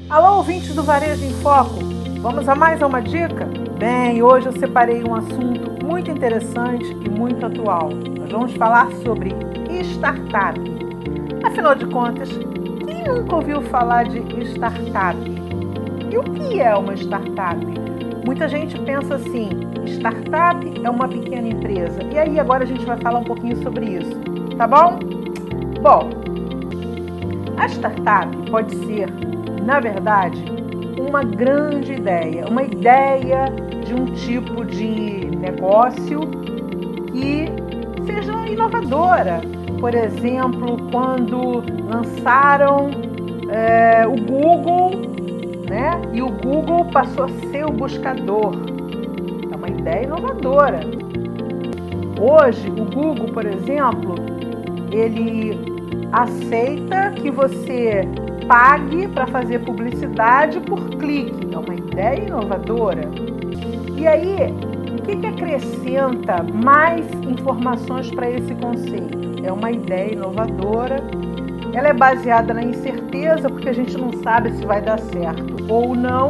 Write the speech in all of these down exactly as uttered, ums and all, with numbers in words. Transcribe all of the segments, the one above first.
Alô, ouvintes do Varejo em Foco, vamos a mais uma dica? Bem, hoje eu separei um assunto muito interessante e muito atual. Nós vamos falar sobre startup. Afinal de contas, quem nunca ouviu falar de startup? E o que é uma startup? Muita gente pensa assim, startup é uma pequena empresa. E aí agora a gente vai falar um pouquinho sobre isso, tá bom? Bom, a startup pode ser, na verdade, uma grande ideia, uma ideia de um tipo de negócio que seja inovadora. Por exemplo, quando lançaram é, o Google, né? E o Google passou a ser o buscador. É uma ideia inovadora. Hoje, o Google, por exemplo, ele aceita que você pague para fazer publicidade por clique. É uma ideia inovadora. E aí, o que, que acrescenta mais informações para esse conceito? É uma ideia inovadora. Ela é baseada na incerteza, porque a gente não sabe se vai dar certo ou não.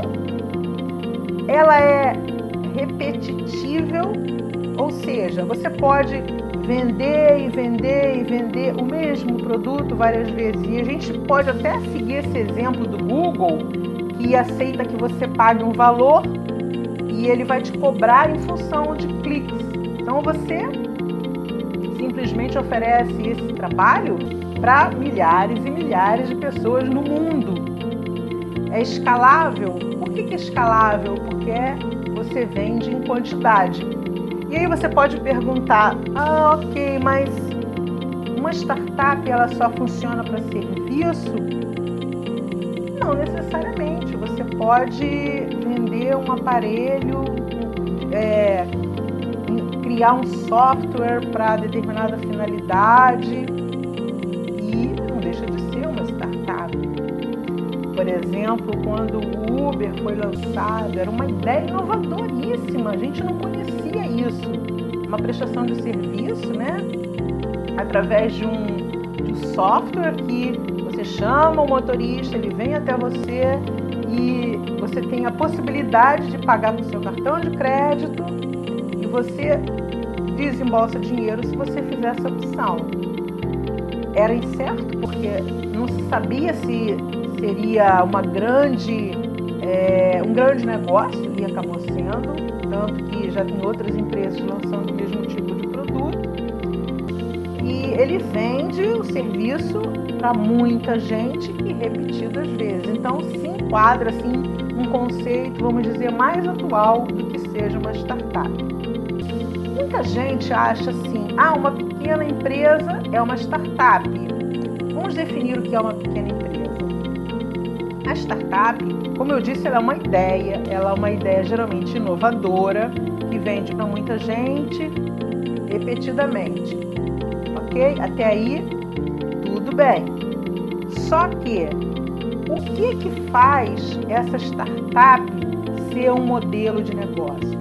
Ela é repetitível, ou seja, você pode vender e vender e vender o mesmo produto várias vezes. E a gente pode até seguir esse exemplo do Google, que aceita que você pague um valor e ele vai te cobrar em função de cliques. Então você simplesmente oferece esse trabalho para milhares e milhares de pessoas no mundo. É escalável? Por que que é escalável? Porque você vende em quantidade. E aí você pode perguntar, ah, ok, mas uma startup ela só funciona para serviço? Não necessariamente. Você pode vender um aparelho, é, criar um software para determinada finalidade e não deixa de ser uma startup. Por exemplo, quando o Uber foi lançado, era uma ideia inovadoríssima, a gente não conhecia isso. Uma prestação de serviço, né? Através de um, de um software que você chama o motorista, ele vem até você e você tem a possibilidade de pagar com seu cartão de crédito e você desembolsa dinheiro se você fizer essa opção. Era incerto porque não se sabia se seria uma grande, é, um grande negócio, e acabou sendo, tanto que já tem outras empresas lançando o mesmo tipo de produto. E ele vende o serviço para muita gente e repetidas vezes. Então se enquadra assim, um conceito, vamos dizer, mais atual do que seja uma startup. Muita gente acha assim, ah, uma pequena empresa é uma startup. Vamos definir o que é uma pequena empresa. A startup, como eu disse, ela é uma ideia, ela é uma ideia geralmente inovadora, que vende para muita gente repetidamente. Ok? Até aí, tudo bem. Só que, o que que faz essa startup ser um modelo de negócios?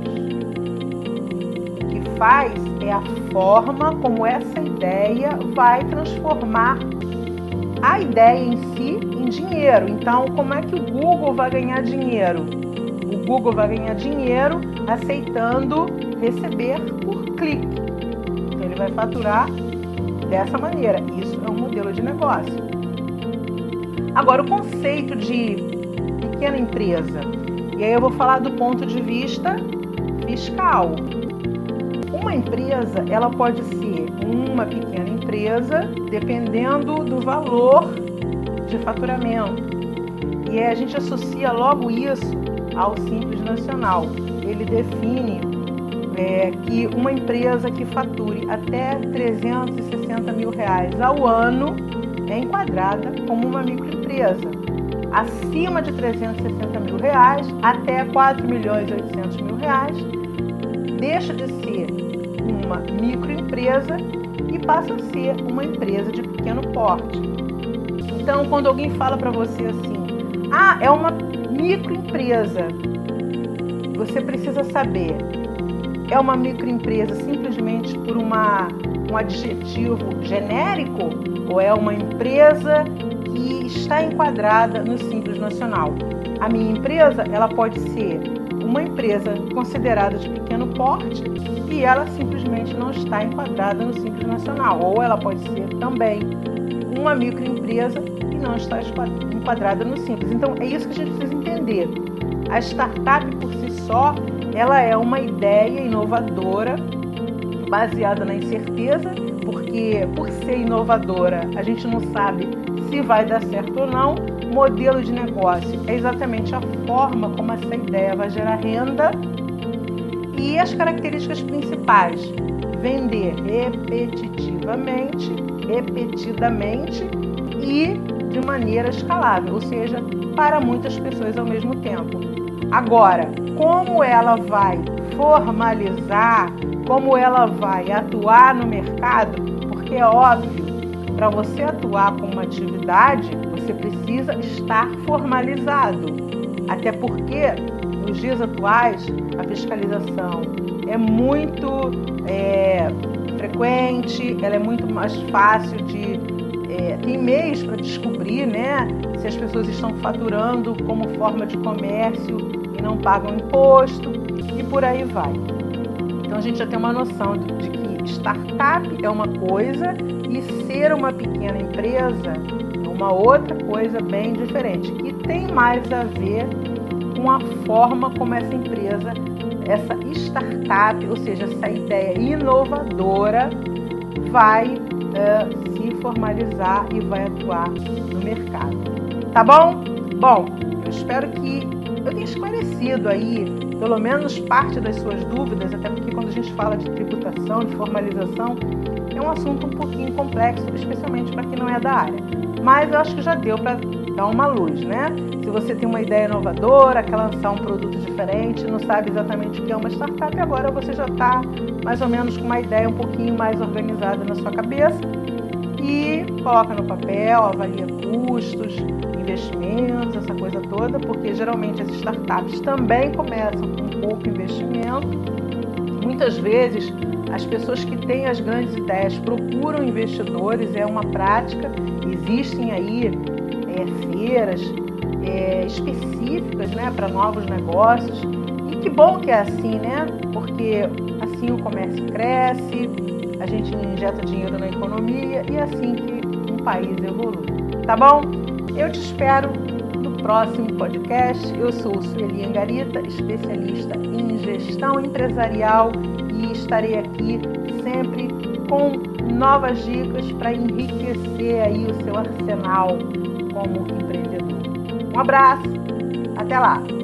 O que faz é a forma como essa ideia vai transformar a ideia em si em dinheiro. Então, como é que o Google vai ganhar dinheiro? O Google vai ganhar dinheiro aceitando receber por clique. Então, ele vai faturar dessa maneira. Isso é um modelo de negócio. Agora, o conceito de pequena empresa. E aí eu vou falar do ponto de vista fiscal. Uma empresa, ela pode ser uma pequena empresa dependendo do valor de faturamento. E a gente associa logo isso ao Simples Nacional. Ele define é, que uma empresa que fature até trezentos e sessenta mil reais ao ano é enquadrada como uma microempresa. Acima de trezentos e sessenta mil reais até quatro milhões e oitocentos mil reais deixa de ser uma microempresa e passa a ser uma empresa de pequeno porte. Então, quando alguém fala para você assim, ah, é uma microempresa, você precisa saber, é uma microempresa simplesmente por uma, um adjetivo genérico ou é uma empresa que está enquadrada no Simples Nacional. A minha empresa, ela pode ser uma empresa considerada de pequeno porte e ela simplesmente não está enquadrada no Simples Nacional. Ou ela pode ser também uma microempresa e não está enquadrada no Simples. Então, é isso que a gente precisa entender. A startup, por si só, ela é uma ideia inovadora baseada na incerteza, porque por ser inovadora, a gente não sabe se vai dar certo ou não. Modelo de negócio é exatamente a forma como essa ideia vai gerar renda e as características principais: vender repetitivamente, repetidamente e de maneira escalável, ou seja, para muitas pessoas ao mesmo tempo. Agora, como ela vai formalizar, como ela vai atuar no mercado, porque é óbvio, para você atuar com uma atividade, você precisa estar formalizado. Até porque, nos dias atuais, a fiscalização é muito é, frequente, ela é muito mais fácil de... É, tem meios para descobrir, né, se as pessoas estão faturando como forma de comércio e não pagam imposto, e por aí vai. Então, a gente já tem uma noção de, de que startup é uma coisa e ser uma pequena empresa é uma outra coisa bem diferente, que tem mais a ver com a forma como essa empresa, essa startup, ou seja, essa ideia inovadora vai uh, se formalizar e vai atuar no mercado. Tá bom? Bom, eu espero que eu tenha esclarecido aí pelo menos parte das suas dúvidas, até porque quando a gente fala de tributação, de formalização, é um assunto um pouquinho complexo, especialmente para quem não é da área. Mas eu acho que já deu para dar uma luz, né? Se você tem uma ideia inovadora, quer lançar um produto diferente, não sabe exatamente o que é uma startup, agora você já está mais ou menos com uma ideia um pouquinho mais organizada na sua cabeça e coloca no papel, avalia custos, investimentos, essa coisa toda, porque geralmente as startups também começam com pouco investimento. Muitas vezes as pessoas que têm as grandes ideias procuram investidores, é uma prática, existem aí é, feiras é, específicas, né, para novos negócios, e que bom que é assim, né, porque assim o comércio cresce, a gente injeta dinheiro na economia e é assim que um país evolui, tá bom? Eu te espero no próximo podcast. Eu sou Sueli Angarita, especialista em gestão empresarial e estarei aqui sempre com novas dicas para enriquecer aí o seu arsenal como empreendedor. Um abraço, até lá!